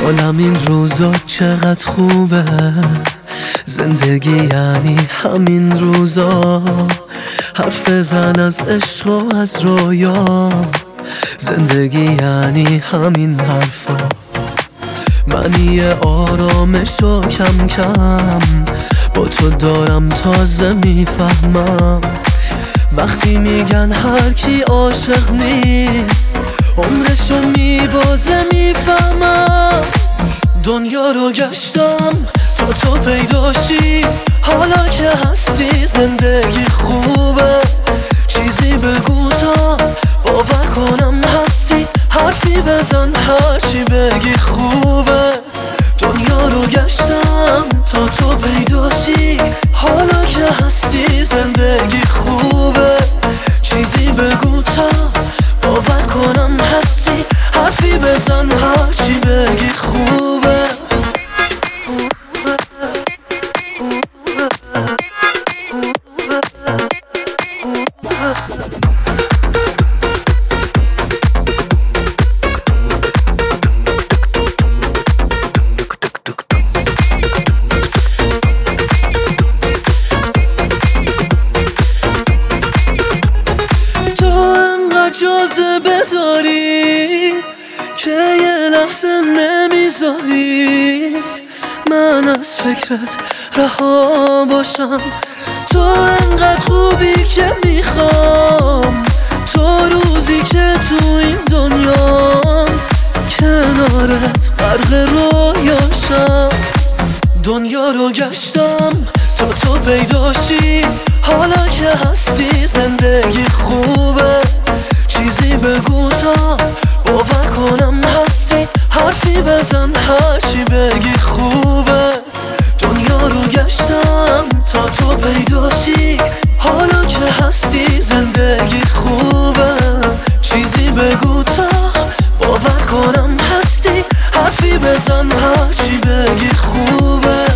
حالم این روزا چقدر خوبه، زندگی یعنی همین روزا. حرف بزن از عشق و از رویا، زندگی یعنی همین حرفا. معنی آرامش و کم کم با تو دارم تازه میفهمم. وقتی میگن هر کی عاشق نیست عمرشو میبازه میفهمم. دنیا رو گشتم تا تو پیداشی، حالا که هستی زندگی خوبه. چیزی بگو تا باور کنم هستی، حرفی بزن هرچی بگی خوبه. دنیا رو گشتم تا تو پیداشی، حالا که هستی زندگی خوبه. چیزی بگو تا باور کنم هستی، حرفی بزن هرچی بگی خوبه. جاذبه داری که یه لحظه نمیذاری من از فکرت رها باشم. تو انقدر خوبی که میخوام تو روزی که تو این دنیا کنارت غرق رویاشم. دنیا رو گشتم تا تو پیداشی، حالا که هستی زندگی خوبه. چیزی بگو تا باور کنم هستی، حرفی بزن هرچی بگی خوبه. دنیا رو گشتم تا تو پیداشی، حالا که هستی زندگی خوبه. چیزی بگو تا باور کنم هستی، حرفی بزن هرچی بگی خوبه.